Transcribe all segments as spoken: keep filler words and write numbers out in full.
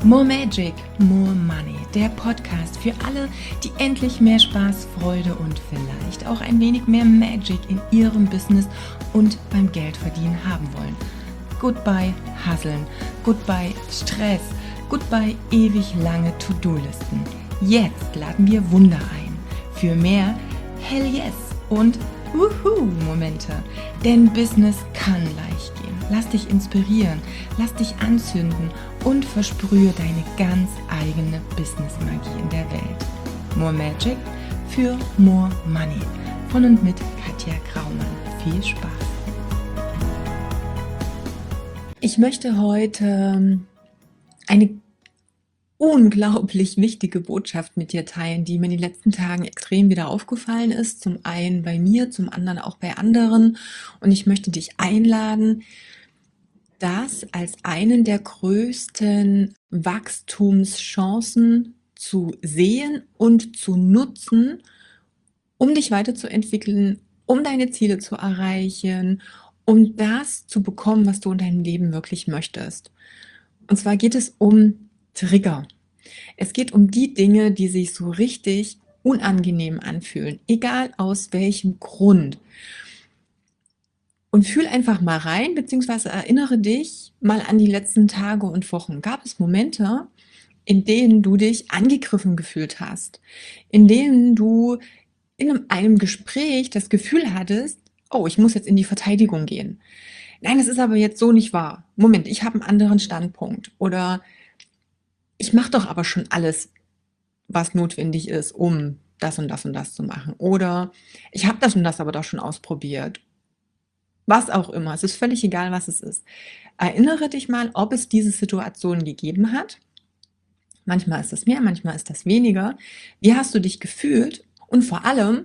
More Magic, More Money, der Podcast für alle, die endlich mehr Spaß, Freude und vielleicht auch ein wenig mehr Magic in ihrem Business und beim Geldverdienen haben wollen. Goodbye Hustlen, goodbye Stress, goodbye ewig lange To-Do-Listen. Jetzt laden wir Wunder ein für mehr Hell Yes und Wuhu-Momente, denn Business kann leicht gehen. Lass dich inspirieren, lass dich anzünden und versprühe deine ganz eigene Business-Magie in der Welt. More Magic für More Money. Von und mit Katja Graumann. Viel Spaß! Ich möchte heute eine unglaublich wichtige Botschaft mit dir teilen, die mir in den letzten Tagen extrem wieder aufgefallen ist. Zum einen bei mir, zum anderen auch bei anderen. Und ich möchte dich einladen, das als einen der größten Wachstumschancen zu sehen und zu nutzen, um dich weiterzuentwickeln, um deine Ziele zu erreichen, um das zu bekommen, was du in deinem Leben wirklich möchtest. Und zwar geht es um Trigger. Es geht um die Dinge, die sich so richtig unangenehm anfühlen, egal aus welchem Grund. Und fühl einfach mal rein, beziehungsweise erinnere dich mal an die letzten Tage und Wochen. Gab es Momente, in denen du dich angegriffen gefühlt hast, in denen du in einem Gespräch das Gefühl hattest, oh, ich muss jetzt in die Verteidigung gehen. Nein, das ist aber jetzt so nicht wahr. Moment, ich habe einen anderen Standpunkt. Oder ich mache doch aber schon alles, was notwendig ist, um das und das und das zu machen. Oder ich habe das und das aber doch schon ausprobiert. Was auch immer, es ist völlig egal, was es ist. Erinnere dich mal, ob es diese Situation gegeben hat. Manchmal ist das mehr, manchmal ist das weniger. Wie hast du dich gefühlt? Und vor allem,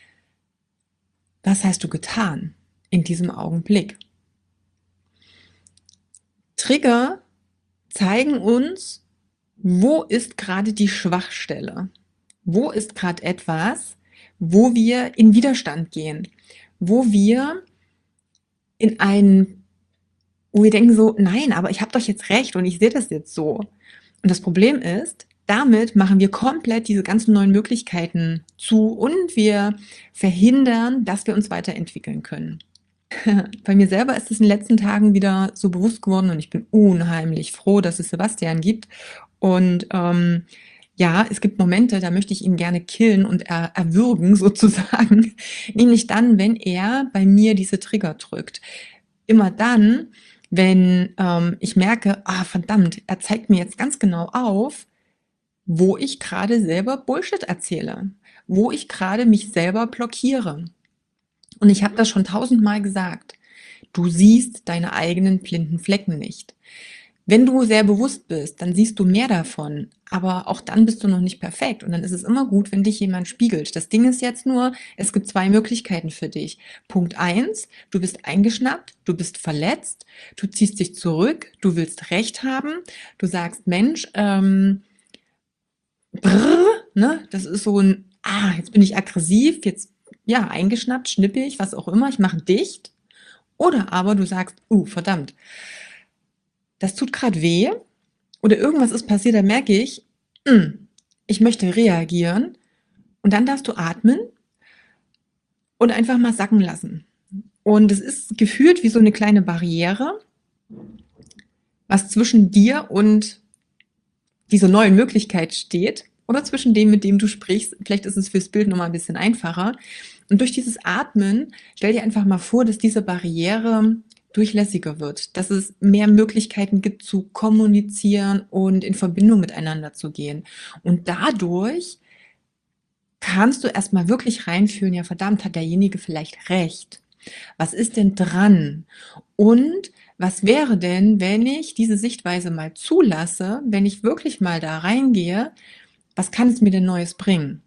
was hast du getan in diesem Augenblick? Trigger zeigen uns, wo ist gerade die Schwachstelle? Wo ist gerade etwas, wo wir in Widerstand gehen? Wo wir in einen, wo wir denken so, nein, aber ich habe doch jetzt recht und ich sehe das jetzt so. Und das Problem ist, damit machen wir komplett diese ganzen neuen Möglichkeiten zu und wir verhindern, dass wir uns weiterentwickeln können. Bei mir selber ist es in den letzten Tagen wieder so bewusst geworden und ich bin unheimlich froh, dass es Sebastian gibt. Und ähm, ja, es gibt Momente, da möchte ich ihn gerne killen und er, erwürgen sozusagen, nämlich dann, wenn er bei mir diese Trigger drückt. Immer dann, wenn ähm, ich merke, ah verdammt, er zeigt mir jetzt ganz genau auf, wo ich gerade selber Bullshit erzähle, wo ich gerade mich selber blockiere. Und ich habe das schon tausendmal gesagt, du siehst deine eigenen blinden Flecken nicht. Wenn du sehr bewusst bist, dann siehst du mehr davon, aber auch dann bist du noch nicht perfekt und dann ist es immer gut, wenn dich jemand spiegelt. Das Ding ist jetzt nur, es gibt zwei Möglichkeiten für dich. Punkt eins, du bist eingeschnappt, du bist verletzt, du ziehst dich zurück, du willst Recht haben, du sagst, Mensch, ähm, brrr, ne, das ist so ein, ah, jetzt bin ich aggressiv, jetzt, ja, eingeschnappt, schnippig, was auch immer, ich mache dicht. Oder aber du sagst, uh, verdammt, das tut gerade weh oder irgendwas ist passiert, da merke ich, mh, ich möchte reagieren und dann darfst du atmen und einfach mal sacken lassen. Und es ist gefühlt wie so eine kleine Barriere, was zwischen dir und dieser neuen Möglichkeit steht oder zwischen dem, mit dem du sprichst. Vielleicht ist es fürs Bild nochmal ein bisschen einfacher. Und durch dieses Atmen, stell dir einfach mal vor, dass diese Barriere durchlässiger wird, dass es mehr Möglichkeiten gibt zu kommunizieren und in Verbindung miteinander zu gehen. Und dadurch kannst du erstmal wirklich reinfühlen, ja verdammt, hat derjenige vielleicht recht. Was ist denn dran? Und was wäre denn, wenn ich diese Sichtweise mal zulasse, wenn ich wirklich mal da reingehe, was kann es mir denn Neues bringen?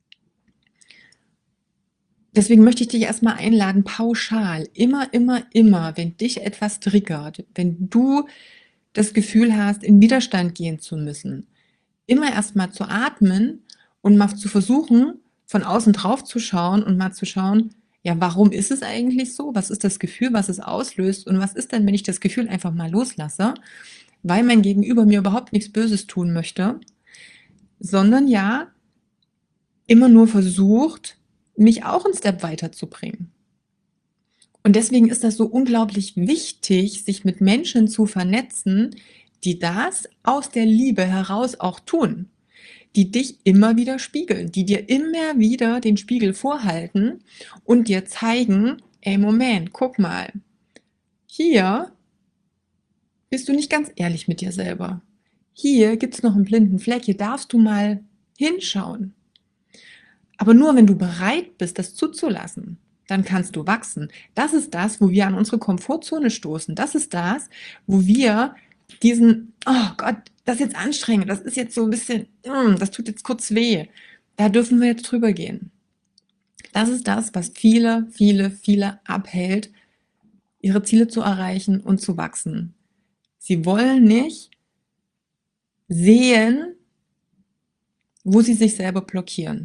Deswegen möchte ich dich erstmal einladen, pauschal, immer, immer, immer, wenn dich etwas triggert, wenn du das Gefühl hast, in Widerstand gehen zu müssen, immer erstmal zu atmen und mal zu versuchen, von außen drauf zu schauen und mal zu schauen, ja, warum ist es eigentlich so? Was ist das Gefühl, was es auslöst? Und was ist denn, wenn ich das Gefühl einfach mal loslasse? weil mein Gegenüber mir überhaupt nichts Böses tun möchte, sondern ja immer nur versucht, mich auch 'n Step weiterzubringen. Und deswegen ist das so unglaublich wichtig, sich mit Menschen zu vernetzen, die das aus der Liebe heraus auch tun, die dich immer wieder spiegeln, die dir immer wieder den Spiegel vorhalten und dir zeigen: „Ey, Moment, guck mal, hier bist du nicht ganz ehrlich mit dir selber. Hier gibt's noch 'n blinden Fleck, hier darfst du mal hinschauen.“ Aber nur wenn du bereit bist, das zuzulassen, dann kannst du wachsen. Das ist das, wo wir an unsere Komfortzone stoßen. Das ist das, wo wir diesen: „Oh Gott, das ist jetzt anstrengend, das ist jetzt so 'n bisschen, hm, das tut jetzt kurz weh. Da dürfen wir jetzt drüber gehen.“ Das ist das, was viele, viele, viele abhält, ihre Ziele zu erreichen und zu wachsen. Sie wollen nicht sehen, wo sie sich selber blockieren.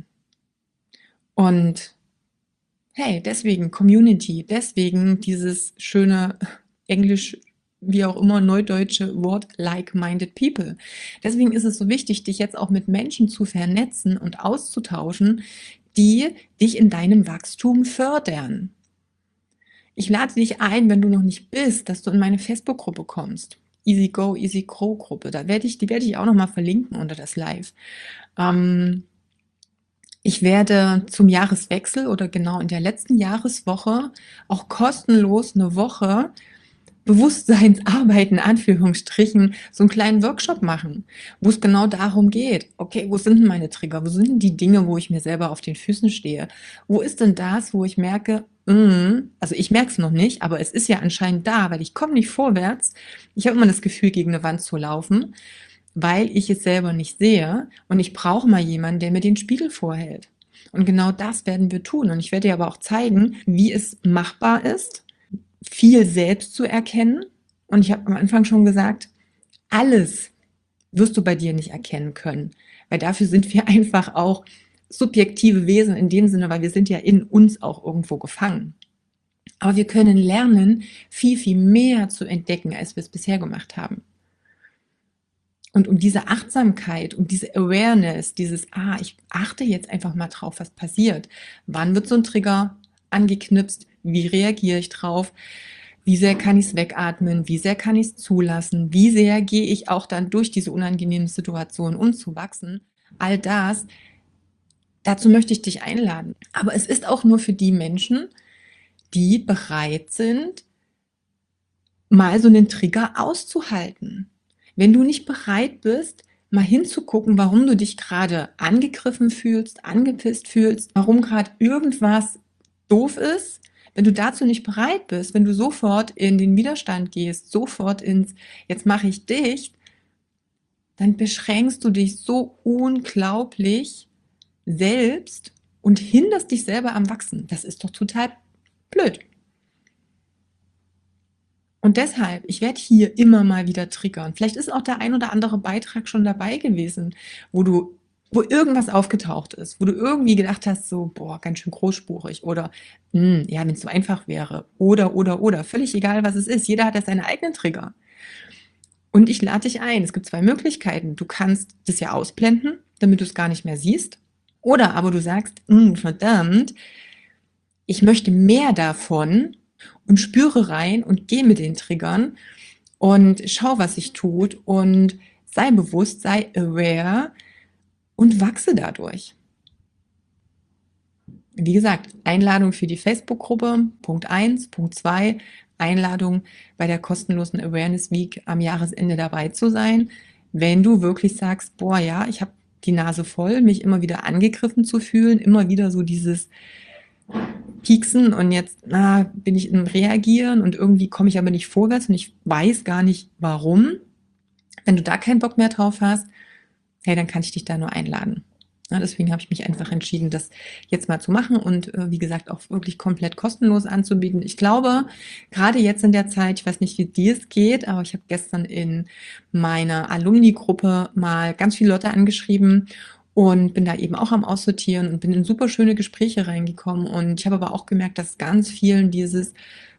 Und hey, deswegen Community, deswegen dieses schöne Englisch, wie auch immer, neudeutsche Wort like-minded people. Deswegen ist es so wichtig, dich jetzt auch mit Menschen zu vernetzen und auszutauschen, die dich in deinem Wachstum fördern. Ich lade dich ein, wenn du noch nicht bist, dass du in meine Facebook-Gruppe kommst. Easy Go, Easy Grow Gruppe. Da werde ich die werde ich auch noch mal verlinken unter das Live. Ähm, ich werde zum Jahreswechsel oder genau in der letzten Jahreswoche auch kostenlos 'ne Woche Bewusstseinsarbeit in Anführungsstrichen, so 'n kleinen Workshop machen, wo's genau darum geht: „Okay, wo sind denn meine Trigger? Wo sind denn die Dinge, wo ich mir selber auf den Füßen stehe? Wo ist denn das, wo ich merke, hm“ also, ich merke es noch nicht, aber es ist ja anscheinend da, weil ich komme nicht vorwärts. Ich habe immer das Gefühl, gegen 'ne Wand zu laufen, weil ich es selber nicht sehe und ich brauche mal jemanden, der mir den Spiegel vorhält. Und genau das werden wir tun. Und ich werde dir aber auch zeigen, wie es machbar ist, viel selbst zu erkennen. Und ich habe am Anfang schon gesagt, alles wirst du bei dir nicht erkennen können, weil dafür sind wir einfach auch subjektive Wesen in dem Sinne, weil wir sind ja in uns auch irgendwo gefangen. Aber wir können lernen, viel, viel mehr zu entdecken, als wir's bisher gemacht haben. Und um diese Achtsamkeit, um diese Awareness, dieses: „Ah, ich achte jetzt einfach mal drauf, was passiert. Wann wird so 'n Trigger angeknipst? Wie reagiere ich drauf? Wie sehr kann ich's wegatmen? Wie sehr kann ich's zulassen? Wie sehr gehe ich auch dann durch diese unangenehmen Situationen, um zu wachsen?“ All das dazu möchte ich dich einladen. Aber es ist auch nur für die Menschen, die bereit sind mal so 'nen Trigger auszuhalten. Wenn du nicht bereit bist, mal hinzugucken, warum du dich grade angegriffen fühlst, angepisst fühlst, warum grad irgendwas doof ist, wenn du dazu nicht bereit bist, wenn du sofort in den Widerstand gehst, sofort ins: „Jetzt mache ich dicht“, dann beschränkst du dich so unglaublich selbst und hinderst dich selber am Wachsen. Das ist doch total blöd. Und deshalb, ich werde hier immer mal wieder triggern. Vielleicht ist auch der ein oder andere Beitrag schon dabei gewesen, wo du wo irgendwas aufgetaucht ist, wo du irgendwie gedacht hast, so: „Boah, ganz schön großspurig“ oder: „Hm, ja, wenn's so einfach wäre“ oder, oder, oder. Völlig egal, was es ist. Jeder hat ja seine eigenen Trigger. Und ich lade dich ein. Es gibt zwei Möglichkeiten. Du kannst das ja ausblenden, damit du's gar nicht mehr siehst. Oder aber du sagst: „Hm, verdammt, ich möchte mehr davon und spüre rein und gehe mit den Triggern und schau, was sich tut und sei bewusst, sei aware und wachse dadurch.“ Wie gesagt, Einladung für die Facebook-Gruppe, Punkt eins. Punkt zwei, Einladung, bei der kostenlosen Awareness Week am Jahresende dabei zu sein. Wenn du wirklich sagst: „Boah, ja, ich habe die Nase voll, mich immer wieder angegriffen zu fühlen, immer wieder so dieses Pieksen und jetzt, ah, bin ich im Reagieren und irgendwie komme ich aber nicht vorwärts und ich weiß gar nicht, warum.“ Wenn du da keinen Bock mehr drauf hast, hey, dann kann ich dich da nur einladen. Ne, deswegen habe ich mich einfach entschieden, das jetzt mal zu machen und, äh, wie gesagt, auch wirklich komplett kostenlos anzubieten. Ich glaube, grade jetzt in der Zeit ich weiß nicht, wie dir's geht, aber ich habe gestern in meiner Alumni-Gruppe mal ganz viele Leute angeschrieben und bin da eben auch am Aussortieren und bin in super schöne Gespräche reingekommen. Und ich habe aber auch gemerkt, dass ganz vielen dieses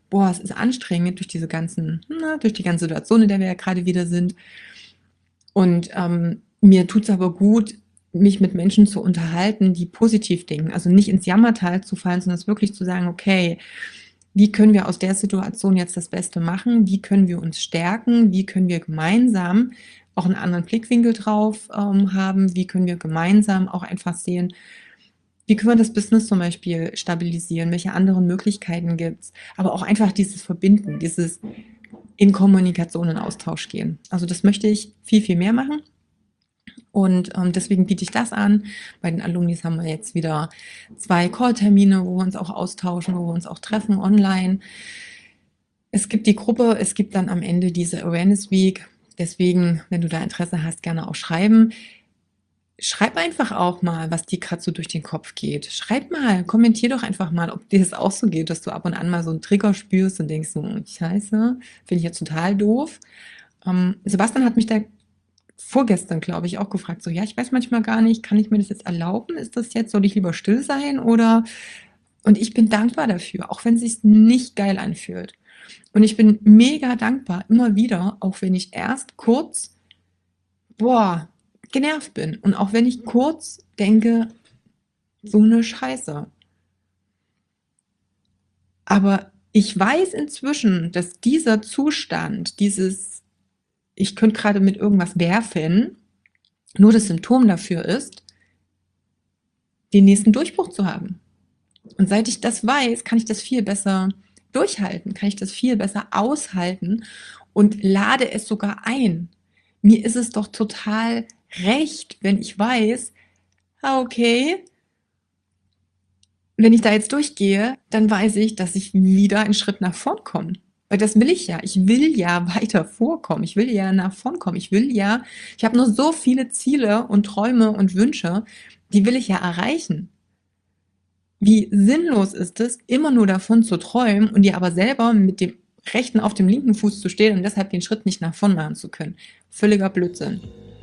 boah, es ist anstrengend durch diese ganzen, na, durch die ganze Situation, in der wir ja gerade wieder sind. Und ähm, mir tut es aber gut, mich mit Menschen zu unterhalten, die positiv denken. Also nicht ins Jammertal zu fallen, sondern es wirklich zu sagen, okay, wie können wir aus der Situation jetzt das Beste machen? Wie können wir uns stärken? Wie können wir gemeinsam auch einen anderen Blickwinkel drauf ähm, haben? Wie können wir gemeinsam auch einfach sehen, wie können wir das Business zum Beispiel stabilisieren? Welche anderen Möglichkeiten gibt's? Aber auch einfach dieses Verbinden, dieses in Kommunikation und Austausch gehen. Also das möchte ich viel, viel mehr machen. Und ähm, deswegen biete ich das an. Bei den Alumnis haben wir jetzt wieder zwei Call-Termine, wo wir uns auch austauschen, wo wir uns auch treffen online. Es gibt die Gruppe, es gibt dann am Ende diese Awareness Week. Deswegen, wenn du da Interesse hast, gerne auch schreiben. Schreib einfach auch mal, was dir gerade so durch den Kopf geht. Schreib mal, kommentier doch einfach mal, ob dir das auch so geht, dass du ab und an mal so einen Trigger spürst und denkst so, scheiße, finde ich jetzt total doof. Ähm, Sebastian hat mich da vorgestern, glaube ich, auch gefragt, so, ja, ich weiß manchmal gar nicht, kann ich mir das jetzt erlauben? Ist das jetzt, soll ich lieber still sein oder? Und ich bin dankbar dafür, auch wenn es sich nicht geil anfühlt. Und ich bin mega dankbar, immer wieder, auch wenn ich erst kurz, boah, genervt bin. Und auch wenn ich kurz denke, so eine Scheiße. Aber ich weiß inzwischen, dass dieser Zustand, dieses, ich könnte gerade mit irgendwas werfen, nur das Symptom dafür ist, den nächsten Durchbruch zu haben. Und seit ich das weiß, kann ich das viel besser durchhalten, kann ich das viel besser aushalten und lade es sogar ein. Mir ist es doch total recht, wenn ich weiß, ah, okay, wenn ich da jetzt durchgehe, dann weiß ich, dass ich wieder einen Schritt nach vorn komme. Weil das will ich ja. Ich will ja weiter vorkommen. Ich will ja nach vorn kommen. Ich will ja, ich habe nur so viele Ziele und Träume und Wünsche, die will ich ja erreichen. Wie sinnlos ist es, immer nur davon zu träumen und dir aber selber mit dem rechten auf dem linken Fuß zu stehen und deshalb den Schritt nicht nach vorn machen zu können. Völliger Blödsinn.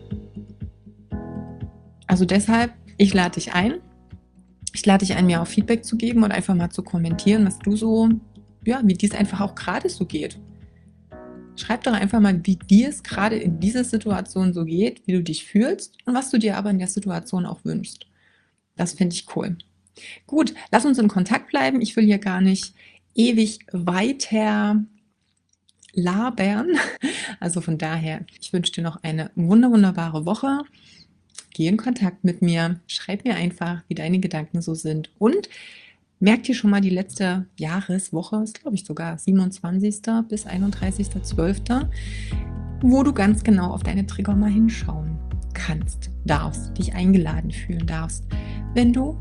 Also deshalb, ich lade dich ein. Ich lade dich ein, mir auch Feedback zu geben und einfach mal zu kommentieren, was du so, ja, wie dir es einfach auch gerade so geht. Schreib doch einfach mal, wie dir es gerade in dieser Situation so geht, wie du dich fühlst und was du dir aber in der Situation auch wünschst. Das finde ich cool. Gut, lass uns in Kontakt bleiben. Ich will hier gar nicht ewig weiter labern. Also von daher, ich wünsche dir noch eine wunder wunderbare Woche. Geh in Kontakt mit mir. Schreib mir einfach, wie deine Gedanken so sind. Und merk dir schon mal die letzte Jahreswoche, ist glaube ich sogar siebenundzwanzigsten bis einunddreißigsten zwölften, wo du ganz genau auf deine Trigger mal hinschauen kannst, darfst, dich eingeladen fühlen darfst, wenn du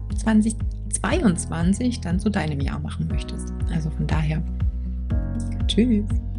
zweitausendzweiundzwanzig dann zu deinem Jahr machen möchtest. Also von daher, tschüss.